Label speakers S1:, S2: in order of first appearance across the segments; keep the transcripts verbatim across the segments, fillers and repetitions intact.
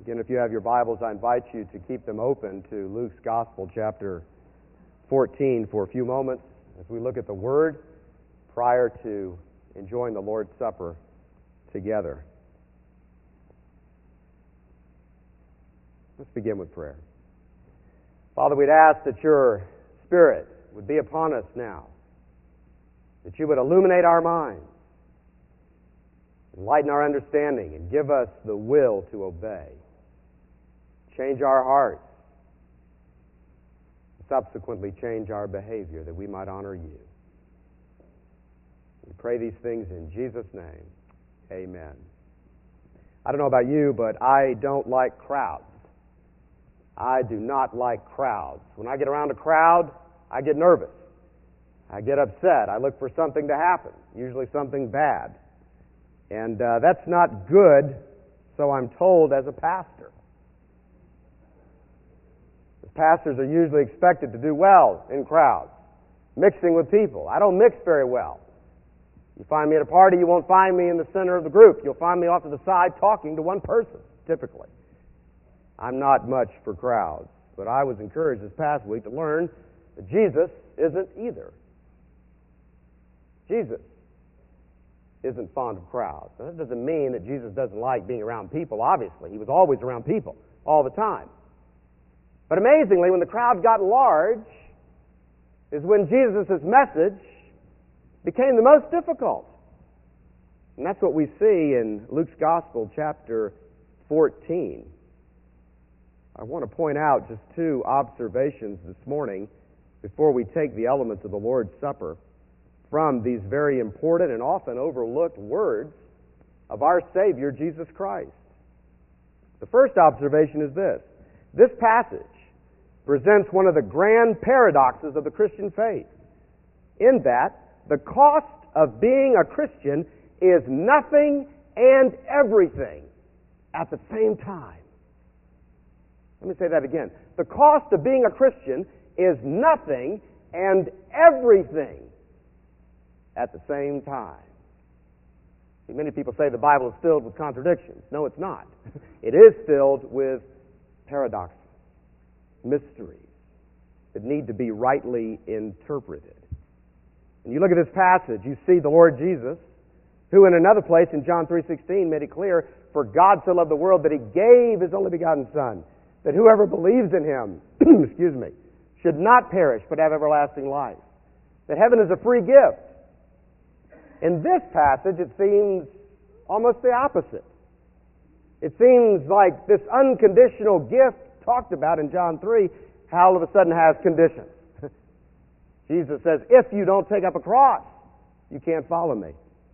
S1: Again, if you have your Bibles, I invite you to keep them open to Luke's Gospel, chapter fourteen, for a few moments as we look at the Word prior to enjoying the Lord's Supper together. Let's begin with prayer. Father, we'd ask that your Spirit would be upon us now, that you would illuminate our minds, enlighten our understanding, and give us the will to obey. Change our hearts, subsequently change our behavior that we might honor you. We pray these things in Jesus' name. Amen. I don't know about you, but I don't like crowds. I do not like crowds. When I get around a crowd, I get nervous. I get upset. I look for something to happen, usually something bad. And uh, that's not good, so I'm told as a pastor. Pastors are usually expected to do well in crowds, mixing with people. I don't mix very well. You find me at a party, you won't find me in the center of the group. You'll find me off to the side talking to one person, typically. I'm not much for crowds, but I was encouraged this past week to learn that Jesus isn't either. Jesus isn't fond of crowds. Now, that doesn't mean that Jesus doesn't like being around people, obviously. He was always around people, all the time. But amazingly, when the crowd got large, is when Jesus' message became the most difficult. And that's what we see in Luke's Gospel, chapter fourteen. I want to point out just two observations this morning before we take the elements of the Lord's Supper from these very important and often overlooked words of our Savior, Jesus Christ. The first observation is this. This passage presents one of the grand paradoxes of the Christian faith, in that the cost of being a Christian is nothing and everything at the same time. Let me say that again. The cost of being a Christian is nothing and everything at the same time. See, many people say the Bible is filled with contradictions. No, it's not. It is filled with paradoxes, mysteries that need to be rightly interpreted. And you look at this passage, you see the Lord Jesus, who in another place in John three sixteen made it clear, for God so loved the world that He gave His only begotten Son, that whoever believes in Him, excuse me, should not perish but have everlasting life. That heaven is a free gift. In this passage, it seems almost the opposite. It seems like this unconditional gift talked about in John three, how all of a sudden has conditions. Jesus says, if you don't take up a cross, you can't follow me.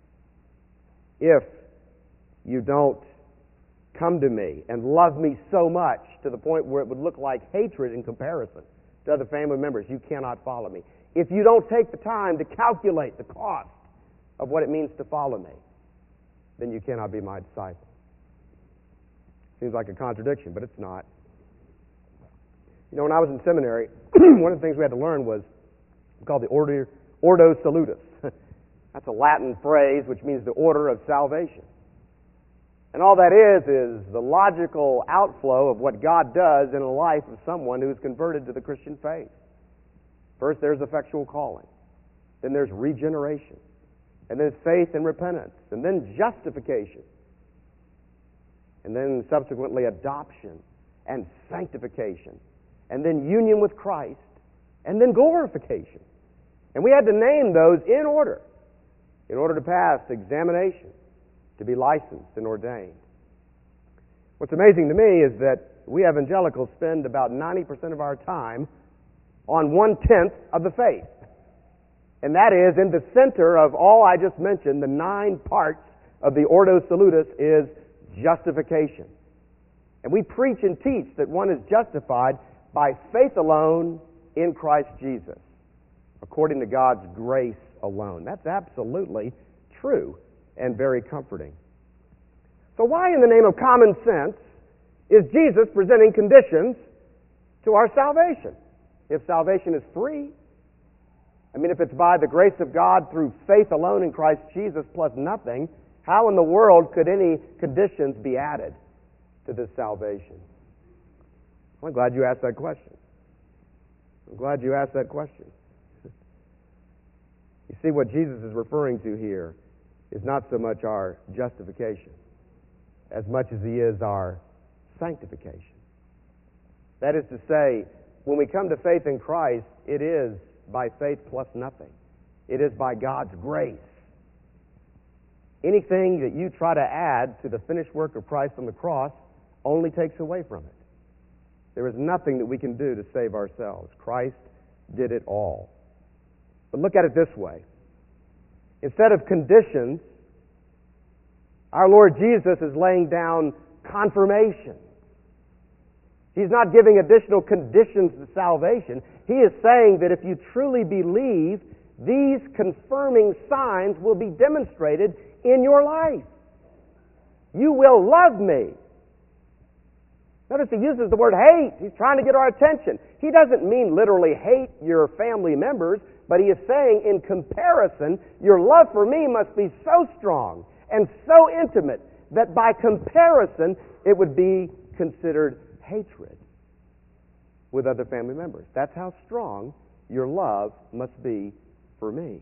S1: If you don't come to me and love me so much to the point where it would look like hatred in comparison to other family members, you cannot follow me. If you don't take the time to calculate the cost of what it means to follow me, then you cannot be my disciple. Seems like a contradiction, but it's not. You know, when I was in seminary, one of the things we had to learn was called the order, Ordo Salutis. That's a Latin phrase which means the order of salvation. And all that is is the logical outflow of what God does in the life of someone who is converted to the Christian faith. First, there's effectual calling. Then there's regeneration. And then faith and repentance. And then justification. And then subsequently adoption and sanctification. And then union with Christ. And then glorification. And we had to name those in order, in order to pass examination, to be licensed and ordained. What's amazing to me is that we evangelicals spend about ninety percent of our time on one-tenth of the faith. And that is, in the center of all I just mentioned, the nine parts of the Ordo Salutis is justification. And we preach and teach that one is justified by faith alone in Christ Jesus, according to God's grace alone. That's absolutely true and very comforting. So why in the name of common sense is Jesus presenting conditions to our salvation? If salvation is free, I mean, if it's by the grace of God through faith alone in Christ Jesus plus nothing, how in the world could any conditions be added? to this salvation? I'm glad you asked that question. I'm glad you asked that question. You see, what Jesus is referring to here is not so much our justification as much as he is our sanctification. That is to say, when we come to faith in Christ, it is by faith plus nothing. It is by God's grace. Anything that you try to add to the finished work of Christ on the cross only takes away from it. There is nothing that we can do to save ourselves. Christ did it all. But look at it this way. Instead of conditions, our Lord Jesus is laying down confirmation. He's not giving additional conditions to salvation. He is saying that if you truly believe, these confirming signs will be demonstrated in your life. You will love me. Notice he uses the word hate. He's trying to get our attention. He doesn't mean literally hate your family members, but he is saying in comparison, your love for me must be so strong and so intimate that by comparison it would be considered hatred with other family members. That's how strong your love must be for me.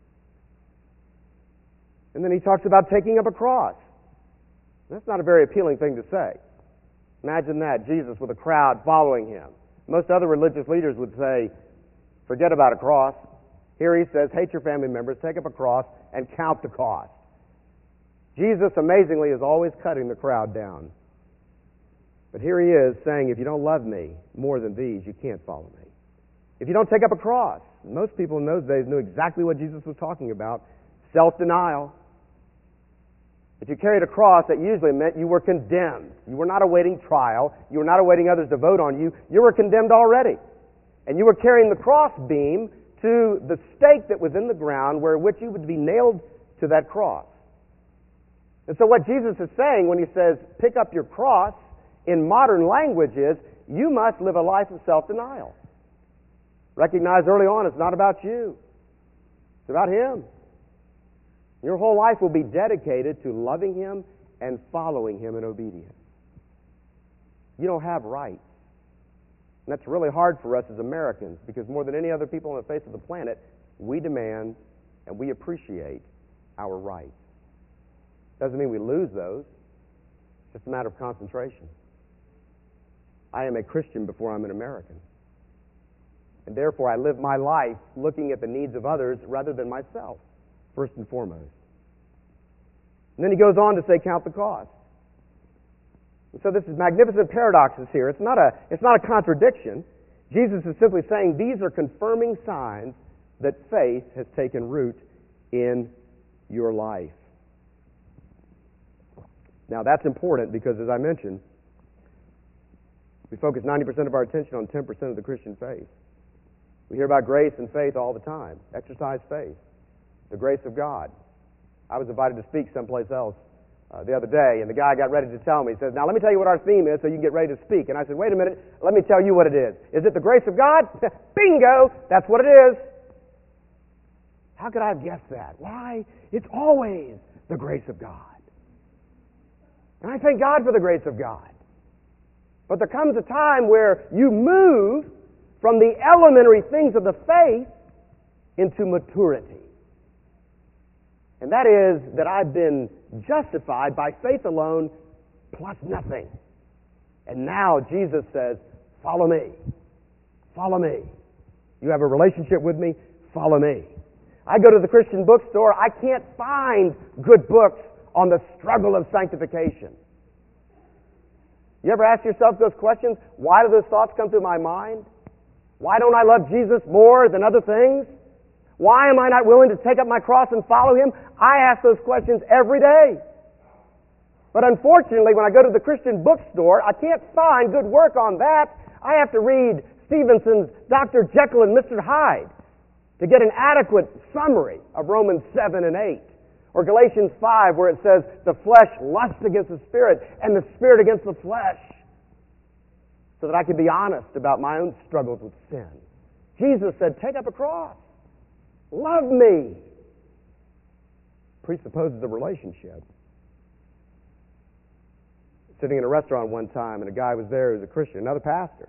S1: And then he talks about taking up a cross. That's not a very appealing thing to say. Imagine that, Jesus with a crowd following him. Most other religious leaders would say, forget about a cross. Here he says, hate your family members, take up a cross, and count the cost. Jesus, amazingly, is always cutting the crowd down. But here he is saying, if you don't love me more than these, you can't follow me. If you don't take up a cross, most people in those days knew exactly what Jesus was talking about, self-denial. If you carried a cross, that usually meant you were condemned. You were not awaiting trial. You were not awaiting others to vote on you. You were condemned already. And you were carrying the cross beam to the stake that was in the ground where which you would be nailed to that cross. And so what Jesus is saying when he says, pick up your cross, in modern language is, you must live a life of self-denial. Recognize early on it's not about you. It's about him. Your whole life will be dedicated to loving him and following him in obedience. You don't have rights. And that's really hard for us as Americans because more than any other people on the face of the planet, we demand and we appreciate our rights. Doesn't mean we lose those. It's just a matter of concentration. I am a Christian before I'm an American. And therefore I live my life looking at the needs of others rather than myself, first and foremost. And then he goes on to say, count the cost. And so this is magnificent paradoxes here. It's not a, it's not a contradiction. Jesus is simply saying these are confirming signs that faith has taken root in your life. Now that's important because, as I mentioned, we focus ninety percent of our attention on ten percent of the Christian faith. We hear about grace and faith all the time. Exercise faith. The grace of God. I was invited to speak someplace else uh, the other day, and the guy got ready to tell me. He says, now let me tell you what our theme is so you can get ready to speak. And I said, wait a minute, let me tell you what it is. Is it the grace of God? Bingo! That's what it is. How could I have guessed that? Why? It's always the grace of God. And I thank God for the grace of God. But there comes a time where you move from the elementary things of the faith into maturity. And that is that I've been justified by faith alone plus nothing. And now Jesus says, follow me. Follow me. You have a relationship with me? Follow me. I go to the Christian bookstore. I can't find good books on the struggle of sanctification. You ever ask yourself those questions? Why do those thoughts come through my mind? Why don't I love Jesus more than other things? Why am I not willing to take up my cross and follow him? I ask those questions every day. But unfortunately, when I go to the Christian bookstore, I can't find good work on that. I have to read Stevenson's Doctor Jekyll and Mister Hyde to get an adequate summary of Romans seven and eight. Or Galatians five, where it says, the flesh lusts against the spirit, and the spirit against the flesh. So that I can be honest about my own struggles with sin. Jesus said, take up a cross. Love me. Presupposes a relationship. sitting in a restaurant one time, and a guy was there who was a Christian, another pastor.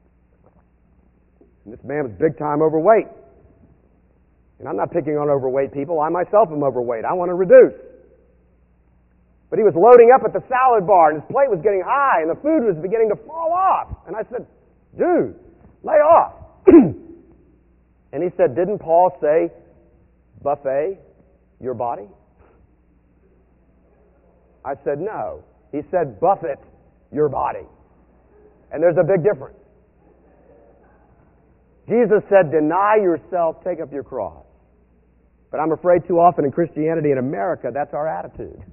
S1: And this man was big time overweight. And I'm not picking on overweight people. I myself am overweight. I want to reduce. But he was loading up at the salad bar, and his plate was getting high, and the food was beginning to fall off. And I said, dude, lay off. And he said, didn't Paul say, buffet your body? I said, no. He said, buffet your body. And there's a big difference. Jesus said, deny yourself, take up your cross. But I'm afraid too often in Christianity in America, that's our attitude.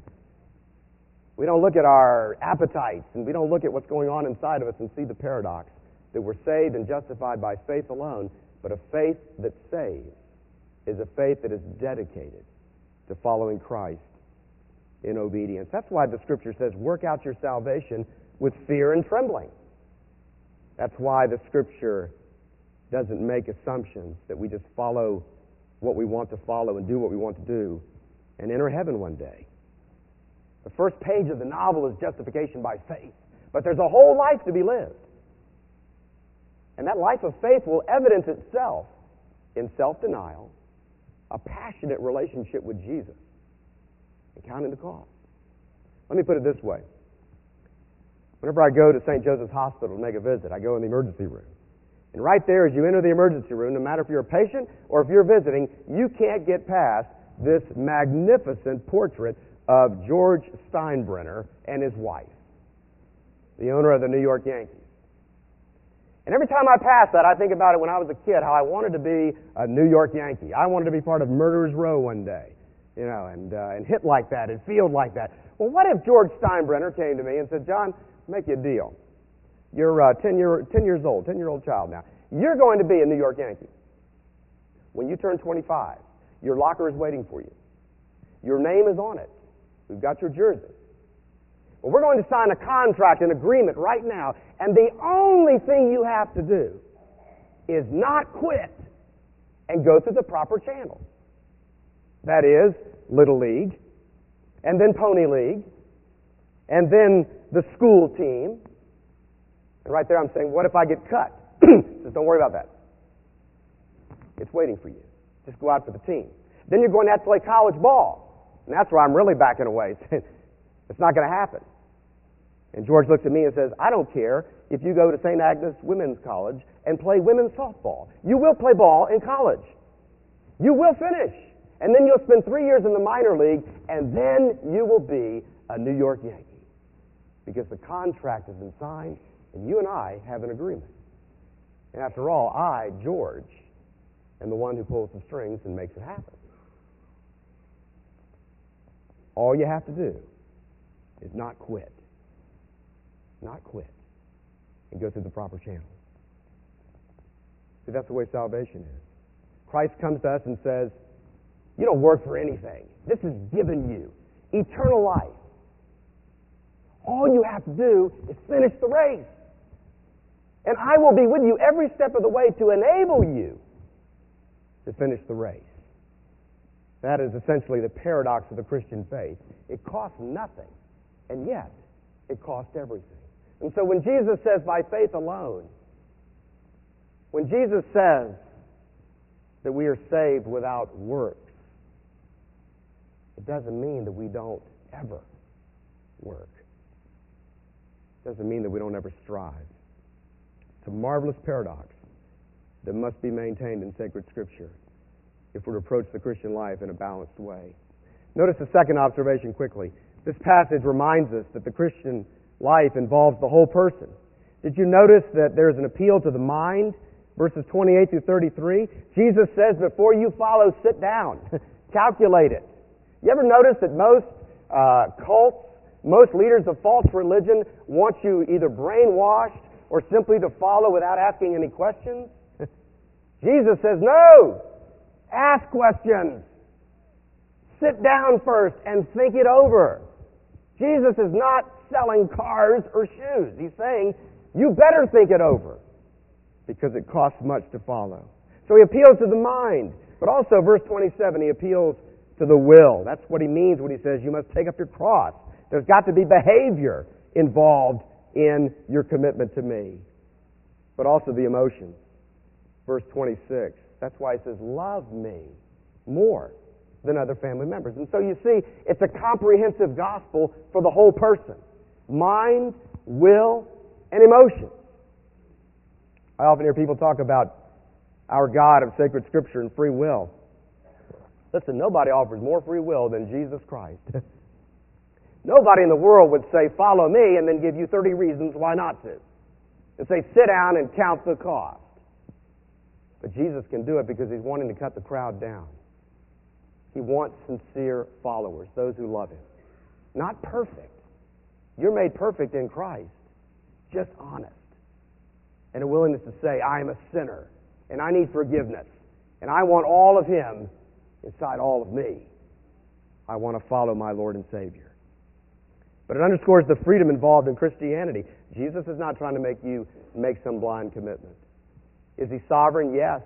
S1: We don't look at our appetites, and we don't look at what's going on inside of us and see the paradox that we're saved and justified by faith alone, but a faith that saves is a faith that is dedicated to following Christ in obedience. That's why the Scripture says, work out your salvation with fear and trembling. That's why the Scripture doesn't make assumptions that we just follow what we want to follow and do what we want to do and enter heaven one day. The first page of the novel is justification by faith, but there's a whole life to be lived. And that life of faith will evidence itself in self-denial, a passionate relationship with Jesus, and counting the cost. Let me put it this way. Whenever I go to Saint Joseph's Hospital to make a visit, I go in the emergency room. And right there, as you enter the emergency room, no matter if you're a patient or if you're visiting, you can't get past this magnificent portrait of George Steinbrenner and his wife, the owner of the New York Yankees. And every time I pass that, I think about it when I was a kid, how I wanted to be a New York Yankee. I wanted to be part of Murderers Row one day, you know, and uh, and hit like that and field like that. Well, what if George Steinbrenner came to me and said, John, make you a deal. You're uh, ten, year, ten years old, ten-year-old child now. You're going to be a New York Yankee. When you turn twenty-five, your locker is waiting for you. Your name is on it. We've got your jersey. Well, we're going to sign a contract, an agreement right now, and the only thing you have to do is not quit and go through the proper channels. That is, Little League, and then Pony League, and then the school team. And right there I'm saying, what if I get cut? Just don't worry about that. It's waiting for you. Just go out for the team. Then you're going to have to play college ball. And that's where I'm really backing away. It's not going to happen. And George looks at me and says, I don't care if you go to Saint Agnes Women's College and play women's softball. You will play ball in college. You will finish. And then you'll spend three years in the minor league, and then you will be a New York Yankee. Because the contract has been signed, and you and I have an agreement. And after all, I, George, am the one who pulls the strings and makes it happen. All you have to do is not quit. Not quit. And go through the proper channels. See, that's the way salvation is. Christ comes to us and says, you don't work for anything. This is given you. Eternal life. All you have to do is finish the race. And I will be with you every step of the way to enable you to finish the race. That is essentially the paradox of the Christian faith. It costs nothing, and yet it costs everything. And so when Jesus says, by faith alone, when Jesus says that we are saved without works, it doesn't mean that we don't ever work. It doesn't mean that we don't ever strive. It's a marvelous paradox that must be maintained in sacred Scripture if we're to approach the Christian life in a balanced way. Notice the second observation quickly. This passage reminds us that the Christian life involves the whole person. Did you notice that there's an appeal to the mind? Verses twenty-eight through thirty-three. Jesus says, before you follow, sit down. Calculate it. You ever notice that most uh, cults, most leaders of false religion want you either brainwashed or simply to follow without asking any questions? Jesus says, no! Ask questions. Sit down first and think it over. Jesus is not selling cars or shoes. He's saying, you better think it over because it costs much to follow. So he appeals to the mind. But also, verse twenty-seven, he appeals to the will. That's what he means when he says you must take up your cross. There's got to be behavior involved in your commitment to me, but also the emotions. Verse twenty-six, that's why he says, love me more than other family members. And so you see, it's a comprehensive gospel for the whole person. Mind, will, and emotion. I often hear people talk about our God of sacred Scripture and free will. Listen, nobody offers more free will than Jesus Christ. Nobody in the world would say, follow me, and then give you thirty reasons why not to. And say, sit down and count the cost. But Jesus can do it because he's wanting to cut the crowd down. He wants sincere followers, those who love him. Not perfect. You're made perfect in Christ. Just honest. And a willingness to say, I am a sinner, and I need forgiveness, and I want all of him inside all of me. I want to follow my Lord and Savior. But it underscores the freedom involved in Christianity. Jesus is not trying to make you make some blind commitment. Is he sovereign? Yes.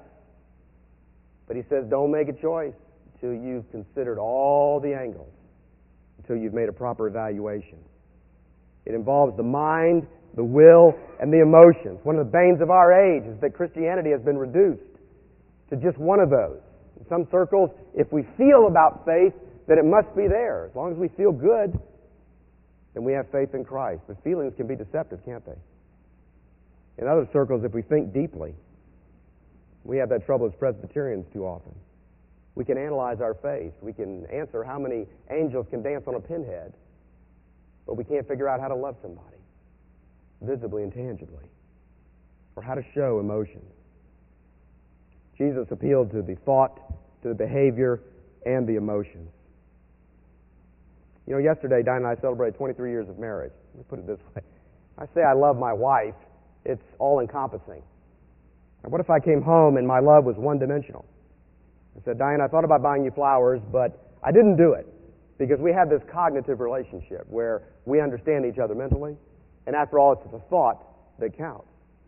S1: But he says don't make a choice until you've considered all the angles, until you've made a proper evaluation. It involves the mind, the will, and the emotions. One of the banes of our age is that Christianity has been reduced to just one of those. In some circles, if we feel about faith, then it must be there. As long as we feel good, then we have faith in Christ. But feelings can be deceptive, can't they? In other circles, if we think deeply, we have that trouble as Presbyterians too often. We can analyze our faith. We can answer how many angels can dance on a pinhead, but we can't figure out how to love somebody, visibly and tangibly, or how to show emotion. Jesus appealed to the thought, to the behavior, and the emotions. You know, yesterday, Diane and I celebrated twenty-three years of marriage. Let me put it this way. I say I love my wife. It's all-encompassing. And what if I came home and my love was one-dimensional? I said, Diane, I thought about buying you flowers, but I didn't do it because we have this cognitive relationship where we understand each other mentally, and after all, it's the thought that counts.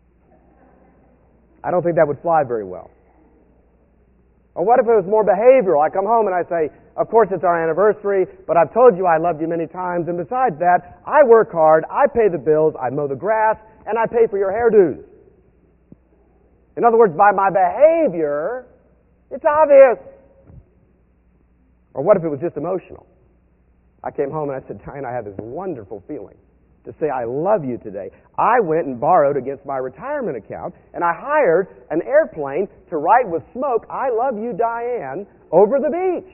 S1: I don't think that would fly very well. Or what if it was more behavioral? I come home and I say, of course it's our anniversary, but I've told you I loved you many times, and besides that, I work hard, I pay the bills, I mow the grass, and I pay for your hairdos. In other words, by my behavior, it's obvious. Or what if it was just emotional? I came home and I said, Diane, I had this wonderful feeling to say I love you today. I went and borrowed against my retirement account, and I hired an airplane to write with smoke, I love you, Diane, over the beach.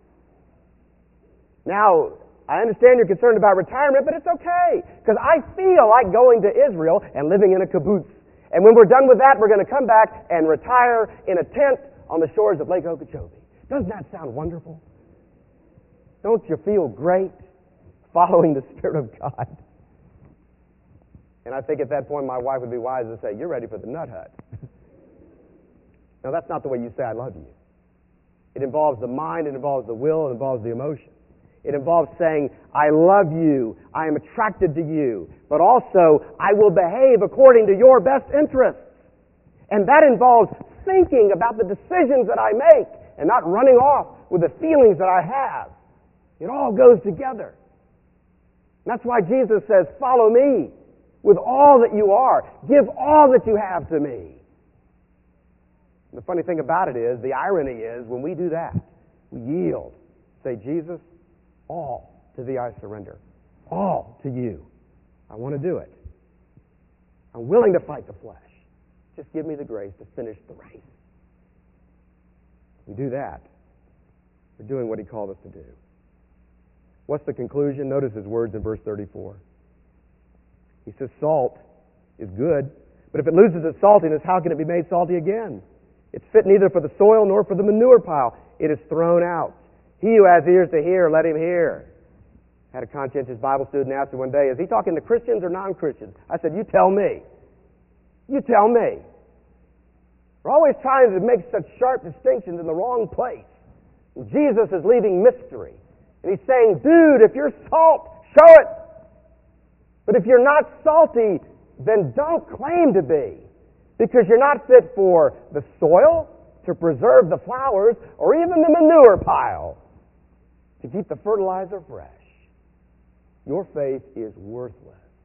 S1: Now, I understand you're concerned about retirement, but it's okay, because I feel like going to Israel and living in a kibbutz. And when we're done with that, we're going to come back and retire in a tent on the shores of Lake Okeechobee. Doesn't that sound wonderful? Don't you feel great following the Spirit of God? And I think at that point my wife would be wise to say, you're ready for the nut hut. Now, that's not the way you say I love you. It involves the mind, it involves the will, it involves the emotion. It involves saying, I love you, I am attracted to you, but also I will behave according to your best interests. And that involves thinking about the decisions that I make and not running off with the feelings that I have. It all goes together. And that's why Jesus says, follow me with all that you are. Give all that you have to me. And the funny thing about it is, the irony is, when we do that, we yield. Say, Jesus, all to thee I surrender. All to you. I want to do it. I'm willing to fight the flesh. Just give me the grace to finish the race. We do that. We're doing what he called us to do. What's the conclusion? Notice his words in verse thirty-four. He says, salt is good, but if it loses its saltiness, how can it be made salty again? It's fit neither for the soil nor for the manure pile. It is thrown out. He who has ears to hear, let him hear. I had a conscientious Bible student ask me one day, is he talking to Christians or non-Christians? I said, you tell me. You tell me. We're always trying to make such sharp distinctions in the wrong place. And Jesus is leaving mystery. And he's saying, dude, if you're salt, show it. But if you're not salty, then don't claim to be. Because you're not fit for the soil, to preserve the flowers, or even the manure pile, to keep the fertilizer fresh. Your faith is worthless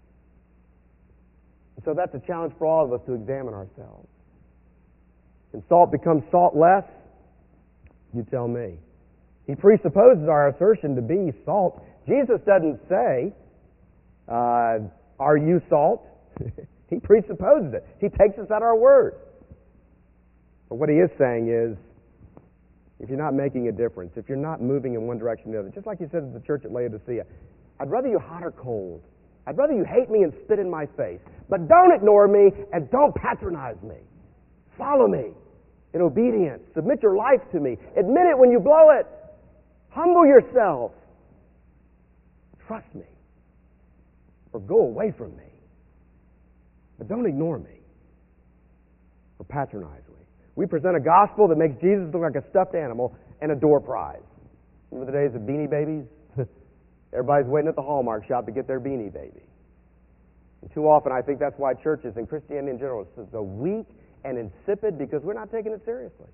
S1: So that's a challenge for all of us to examine ourselves. Can salt become saltless? You tell me. He presupposes our assertion to be salt. Jesus doesn't say, uh, are you salt? He presupposes it. He takes us at our word. But what he is saying is, if you're not making a difference, if you're not moving in one direction or the other, just like he said to the church at Laodicea, I'd rather you hot or cold. I'd rather you hate me and spit in my face. But don't ignore me and don't patronize me. Follow me in obedience. Submit your life to me. Admit it when you blow it. Humble yourself. Trust me. Or go away from me. But don't ignore me or patronize me. We present a gospel that makes Jesus look like a stuffed animal and a door prize. Remember the days of Beanie Babies? Everybody's waiting at the Hallmark shop to get their Beanie Baby. And too often I think that's why churches and Christianity in general is so weak and insipid, because we're not taking it seriously.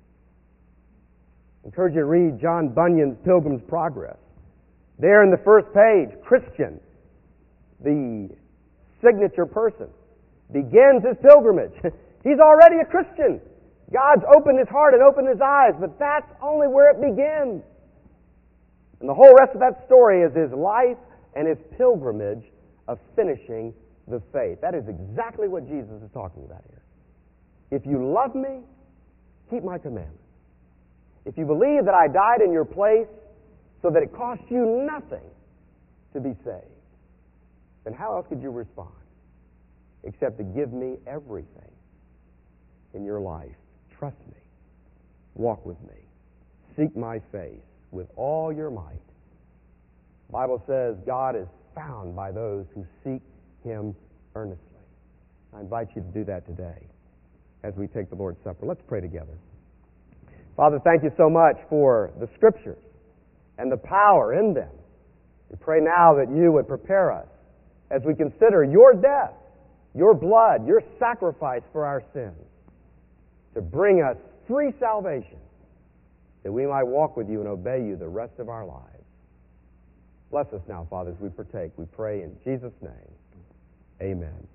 S1: I encourage you to read John Bunyan's Pilgrim's Progress. There in the first page, Christian, the signature person, begins his pilgrimage. He's already a Christian. God's opened his heart and opened his eyes, but that's only where it begins. And the whole rest of that story is his life and his pilgrimage of finishing the faith. That is exactly what Jesus is talking about here. If you love me, keep my commandments. If you believe that I died in your place so that it cost you nothing to be saved, then how else could you respond except to give me everything in your life? Trust me. Walk with me. Seek my face with all your might. The Bible says God is found by those who seek him earnestly. I invite you to do that today as we take the Lord's Supper. Let's pray together. Father, thank you so much for the Scriptures and the power in them. We pray now that you would prepare us as we consider your death, your blood, your sacrifice for our sins, to bring us free salvation, that we might walk with you and obey you the rest of our lives. Bless us now, Father, as we partake. We pray in Jesus' name. Amen.